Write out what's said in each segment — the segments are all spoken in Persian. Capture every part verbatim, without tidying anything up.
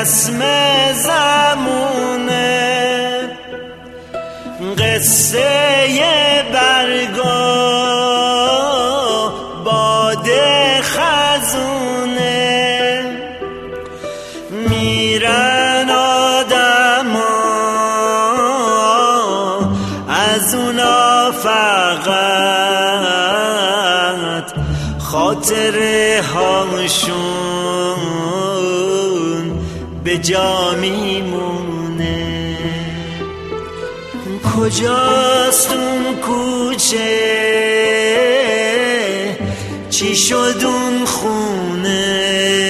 رسم زمونه قصه برگا باد خزونه میرن آدما از اونا فقط خاطره هاشون به جا میمونه. کجاست اون کوچه چی شد اون خونه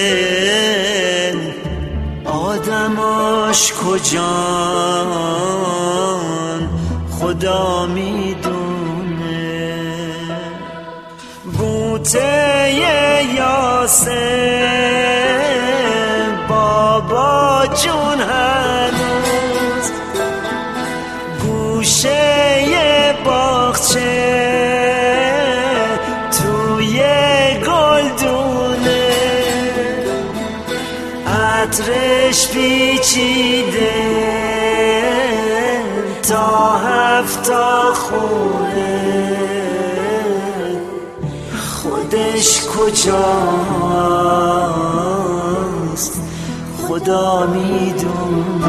آدماش کجان خدا میدونه. بوته یاسه بابا جون هنوز گوشه باغچه توی گلدونه عطرش پیچیده تا هفتا خونه خودش کجاست خدا میدونه.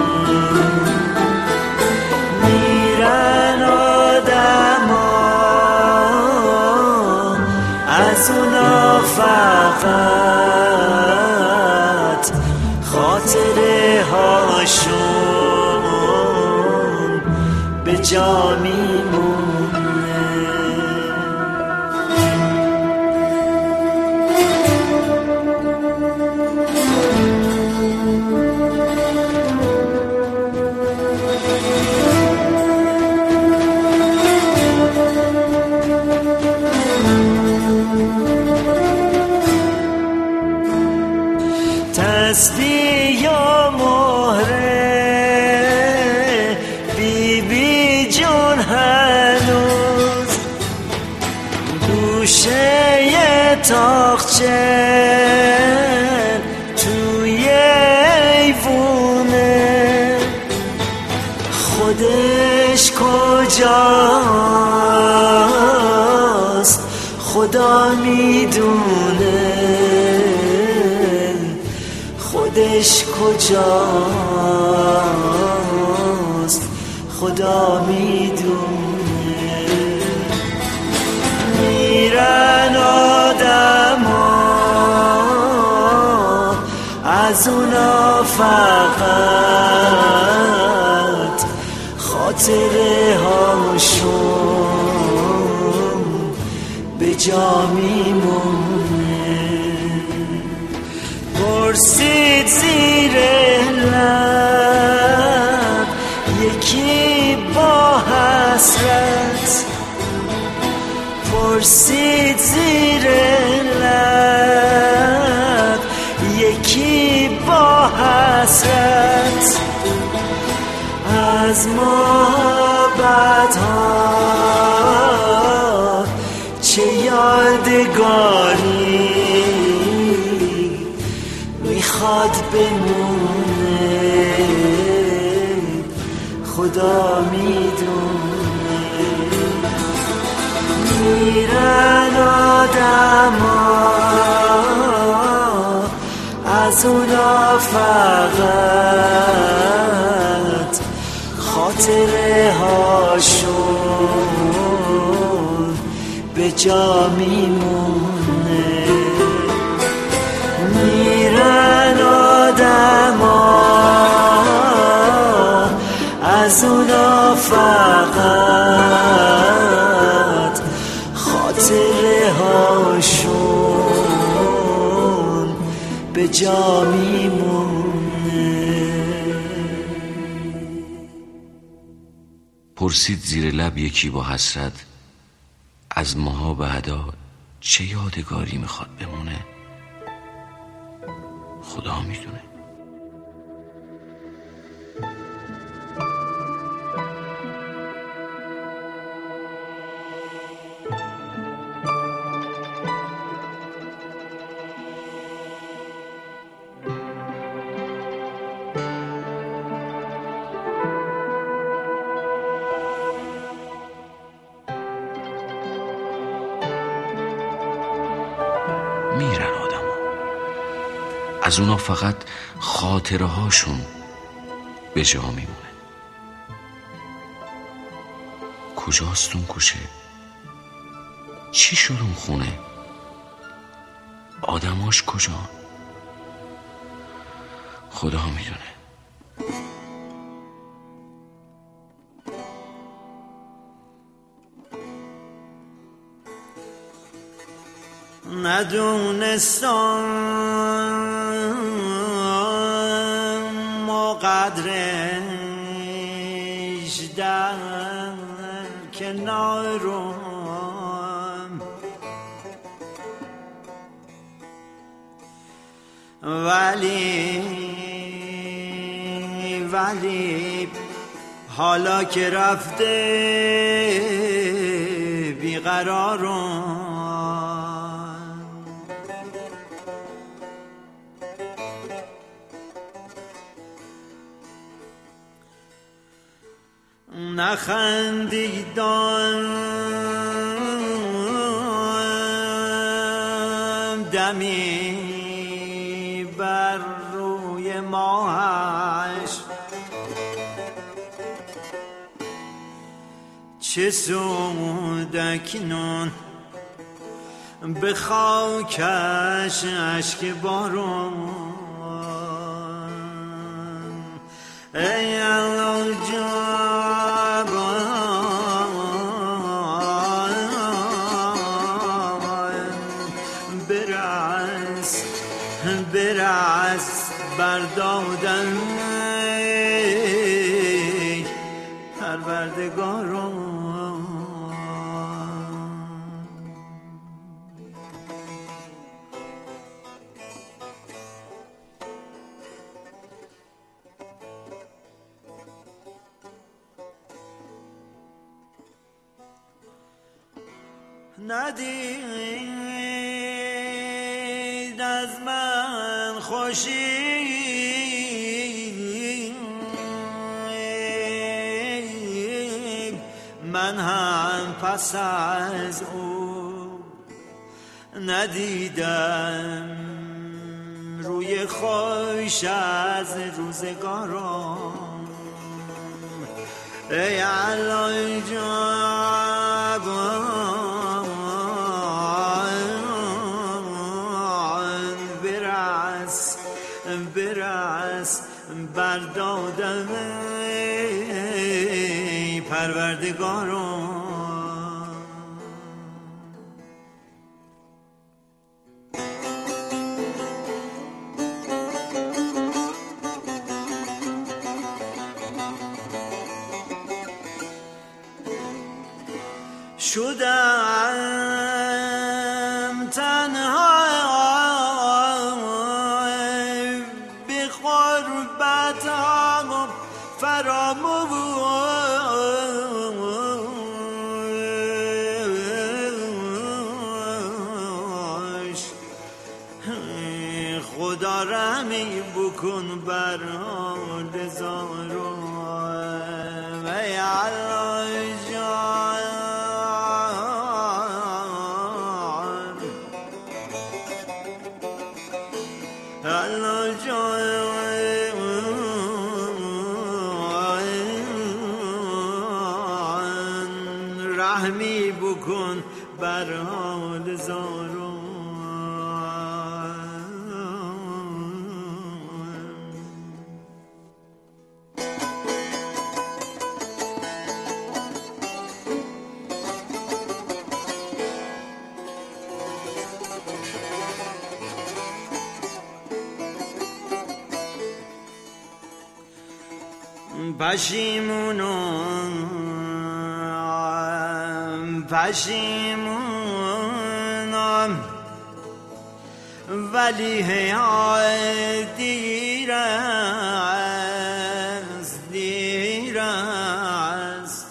میرن آدما از اونا فقط خاطره هاشون به جا میمونه. تسبیح یا مهره بی بی جون هنوز گوشه تاقچه توی ایوونه خودش کجاست خدا میدونه. خودش کجاست خدا میدونه. میرن آدما از اونا فقط خاطره هاشون به جا میمونه. پرسید زیر لب یکی با حسرت پرسید زیر لب یکی با حسرت از محبت ها چه یادگاری میخواد بمونه خدا میدونه. میرن آدما از اونا فقط خاطره هاشون به جا میمونه. میرن آدما از اونا فقط خاطره هاشون به جا میمونه. پرسید زیر لب یکی با حسرت از ماها بعدا چه یادگاری میخواد بمونه خدا میدونه. از اونا فقط خاطره هاشون به جا میمونه. کجاست اون کوچه؟ چی شد اون خونه؟ آدماش کجا؟ خدا میدونه. ندونستم و قدرش در کنارم، ولی ولی حالا که رفته بیقرارم، نخندیدم دمی بر روی ماهش، چه سود اکنون به خاکش اشک بارون. ای الله جان برس برس بردادن پروردگارم. ندید از من خوشی من هم پس از او ندیدم روی خوش از روزگارم. ای الله جان برس برس بردادم پروردگارم. شدم تنها به غربت فراموش. خدا رحمی بکن بر حال زارم. ای الله جان الله جان رحمی بکن بر حال زارم. پشیمونم پشیمونم ولی حیات دیر است دیر است.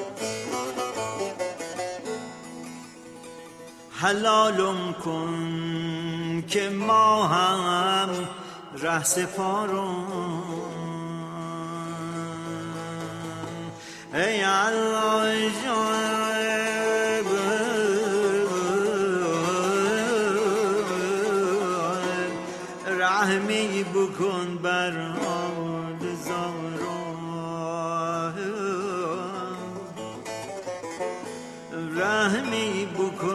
حلالم کن که ما هم ره سپارم. ای الله جان رحمی بکن بر حال زارا، رحمی بکن